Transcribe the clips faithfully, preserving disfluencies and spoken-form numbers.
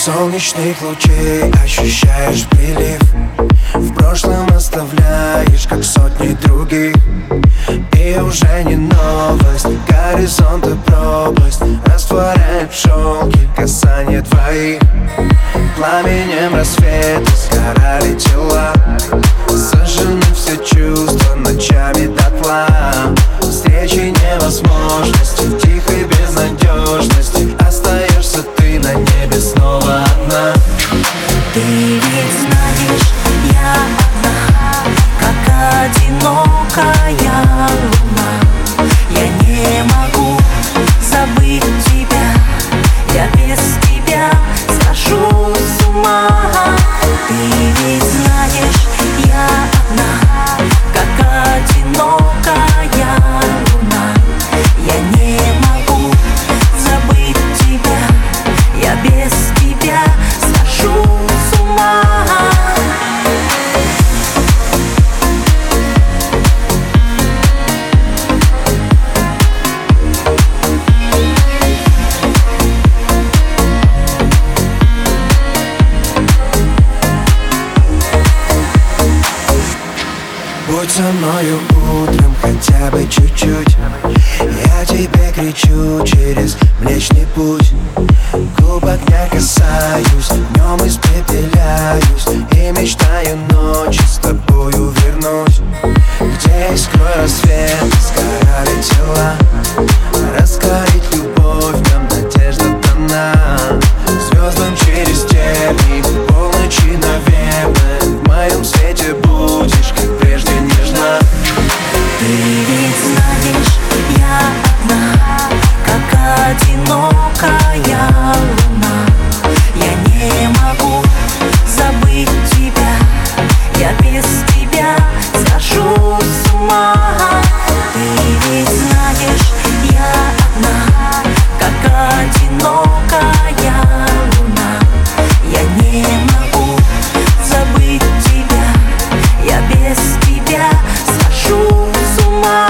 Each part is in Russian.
Солнечных лучей ощущаешь прилив, в прошлом оставляешь, как сотни других. И уже не новость, горизонт и пропасть растворяет в шелке касание твоих. Пламенем рассвета сгорали тела, сожжены все чувства ночами дотла. Встречи невозможности, в тихой безнадежности остаешься ты на небе снова одна. Ты ведь знаешь, я одна, как одинокая луна. Я не могу забыть тебя, я без тебя схожу с ума. Ты ведь знаешь, я одна, как одинокая луна. Я не могу забыть тебя, я без тебя схожу с ума. Будь со мною утром хотя бы чуть-чуть, я тебе кричу через Млечный Путь. Губ огня касаюсь, днем испепеляюсь и мечтаю ночи с тобою вернуть. Где искрой рассвета сгорали тела, раскорить любовь, в нем надежда дана. Звездам через тернии, полночи, наверное, в моем свете будешь, как прежде, нежна. Ты ведь знаешь, я одна, как одинокая луна. Я не могу забыть тебя, я без тебя схожу с ума. Ты ведь знаешь, я одна, как одинокая луна. Я не могу забыть тебя, я без тебя схожу с ума.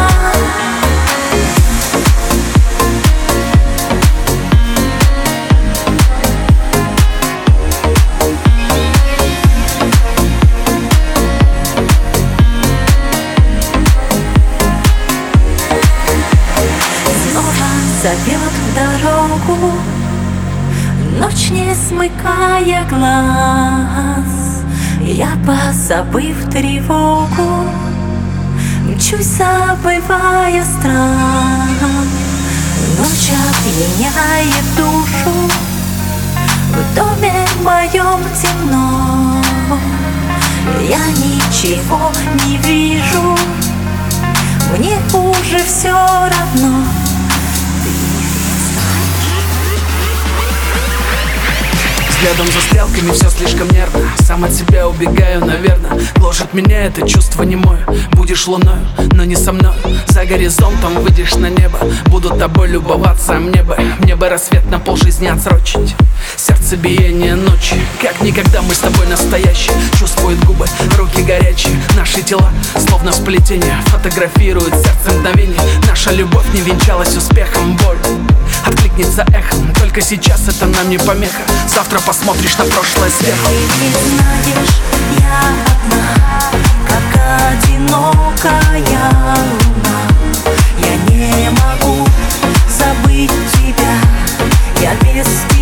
Снова зовет в дорогу ночь, не смыкая глаз. Я, позабыв тревогу, мчусь, забывая страх. Ночь опьяняет душу, в доме моем темно. Я ничего не вижу, мне уже все равно. Взглядом за стрелками все слишком нервно, сам от себя убегаю, наверное. Гложет меня это чувство немое. Будешь луною, но не со мной. За горизонтом выйдешь на небо, буду тобой любоваться, мне бы Мне бы рассвет на полжизни отсрочить. Сердцебиение ночи, как никогда мы с тобой настоящие. Чувствуют губы, руки горячие, наши тела словно сплетение. Фотографирует сердце мгновение. Наша любовь не венчалась успехом, боль откликнется эхом. Только сейчас это нам не помеха. Завтра посмотришь на прошлое сверху. Ты ведь знаешь, я одна, как одинокая луна. Я не могу забыть тебя, я без тебя